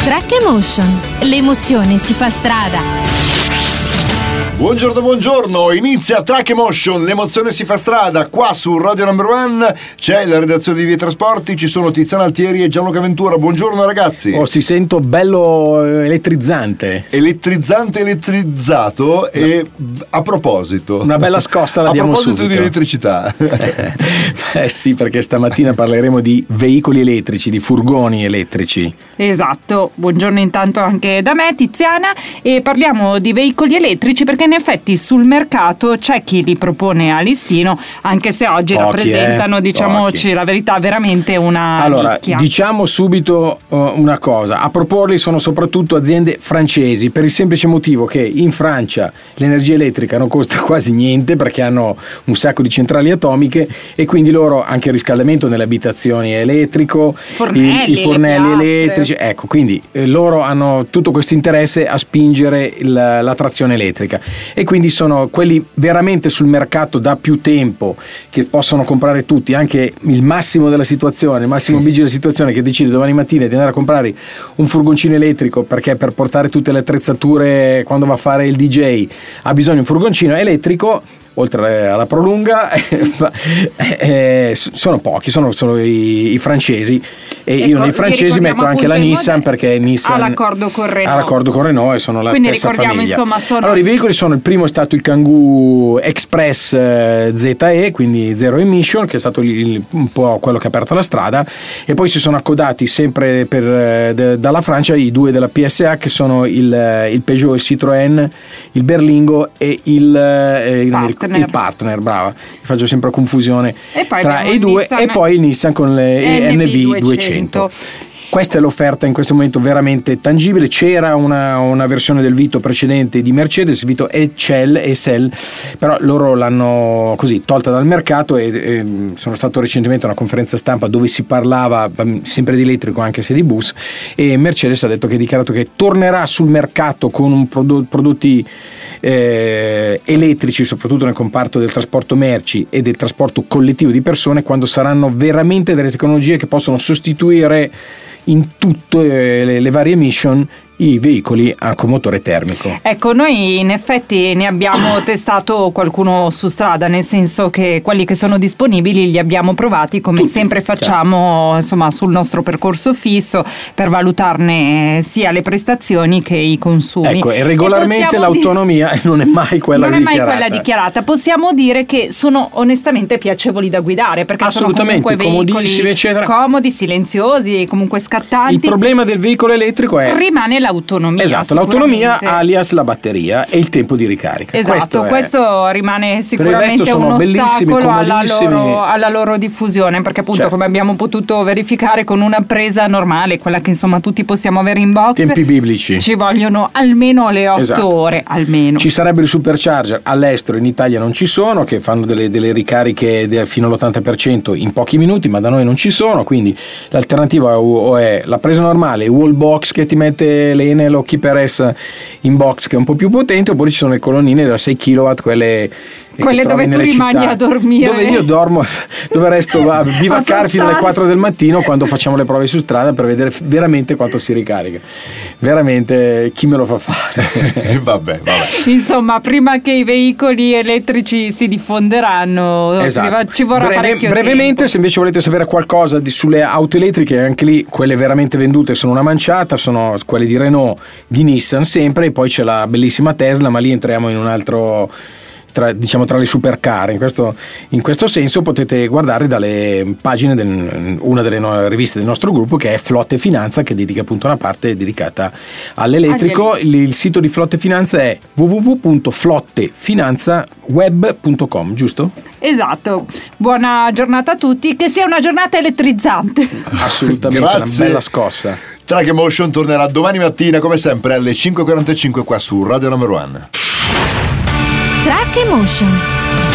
Track Emotion. L'emozione si fa strada. Buongiorno, inizia Track Emotion, l'emozione si fa strada, qua su Radio Number One. C'è la redazione di Via Trasporti, ci sono Tiziana Altieri e Gianluca Ventura. Buongiorno ragazzi. Si sento bello elettrizzante, elettrizzato. E a proposito, una bella scossa la diamo subito. A proposito di elettricità. Sì, perché stamattina parleremo di veicoli elettrici, di furgoni elettrici. Esatto, buongiorno intanto anche da me, Tiziana, e parliamo di veicoli elettrici perché in effetti sul mercato c'è chi li propone a listino, anche se oggi rappresentano, diciamoci la verità, veramente una nicchia. Diciamo subito una cosa: a proporli sono soprattutto aziende francesi, per il semplice motivo che in Francia l'energia elettrica non costa quasi niente perché hanno un sacco di centrali atomiche e quindi loro anche il riscaldamento nelle abitazioni è elettrico, i fornelli elettrici, ecco, quindi loro hanno tutto questo interesse a spingere la trazione elettrica e quindi sono quelli veramente sul mercato da più tempo, che possono comprare tutti, anche il massimo della situazione, il massimo bigi della situazione, che decide domani mattina di andare a comprare un furgoncino elettrico perché per portare tutte le attrezzature quando va a fare il DJ ha bisogno di un furgoncino elettrico. Oltre alla prolunga sono pochi, sono i francesi, e io nei francesi metto anche la Nissan, perché Nissan ha l'accordo con Renault e sono la quindi stessa famiglia. Insomma, allora i veicoli sono: il primo è stato il Kangoo Express ZE, quindi zero emission, che è stato un po' quello che ha aperto la strada, e poi si sono accodati sempre dalla Francia i due della PSA, che sono il Peugeot, il Citroën, il Berlingo e il partner, brava, faccio sempre confusione tra i due, e poi il Nissan con le NV200. Questa è l'offerta in questo momento veramente tangibile. C'era una versione del Vito precedente di Mercedes, Vito SL, però loro l'hanno così tolta dal mercato, e sono stato recentemente a una conferenza stampa dove si parlava sempre di elettrico anche se di bus, e Mercedes ha dichiarato che tornerà sul mercato con prodotti elettrici, soprattutto nel comparto del trasporto merci e del trasporto collettivo di persone, quando saranno veramente delle tecnologie che possono sostituire in tutte le varie emission i veicoli con motore termico. Ecco, noi in effetti ne abbiamo testato qualcuno su strada, nel senso che quelli che sono disponibili li abbiamo provati, come tutti, sempre facciamo, insomma, sul nostro percorso fisso, per valutarne sia le prestazioni che i consumi. Ecco, e regolarmente l'autonomia non è mai quella dichiarata. Possiamo dire che sono onestamente piacevoli da guidare, perché sono comunque comodissimi, eccetera, comodi, silenziosi, comunque scattanti. Il problema del veicolo elettrico rimane l'autonomia. Esatto, l'autonomia alias la batteria e il tempo di ricarica. Esatto, questo rimane sicuramente un ostacolo alla loro diffusione, perché appunto, come abbiamo potuto verificare con una presa normale, quella che insomma tutti possiamo avere in box, tempi biblici, ci vogliono almeno le 8 ore almeno. Ci sarebbero i supercharger, all'estero in Italia non ci sono, che fanno delle ricariche fino all'80% in pochi minuti, ma da noi non ci sono, quindi l'alternativa o è la presa normale, wall box che ti mette l'Enel o Keeper S in box, che è un po' più potente, oppure ci sono le colonnine da 6 kW, quelle dove tu rimani a dormire, dove io dormo, dove resto a bivaccare fino alle 4 del mattino quando facciamo le prove su strada, per vedere veramente quanto si ricarica. Veramente chi me lo fa fare? vabbè. Insomma, prima che i veicoli elettrici si diffonderanno, ci vorrà parecchio brevemente tempo. Se invece volete sapere qualcosa sulle auto elettriche, anche lì quelle veramente vendute sono una manciata, sono quelle di Renault, di Nissan sempre, e poi c'è la bellissima Tesla, ma lì entriamo in un altro tra le supercar. In questo senso potete guardare dalle pagine una delle riviste del nostro gruppo, che è Flotte Finanza, che dedica appunto una parte dedicata all'elettrico. Il sito di Flotte Finanza è www.flottefinanzaweb.com, giusto? Esatto. Buona giornata a tutti, che sia una giornata elettrizzante. Assolutamente. Grazie. Una bella scossa. Track Emotion tornerà domani mattina come sempre alle 5:45 qua su Radio Number One. Track Emotion.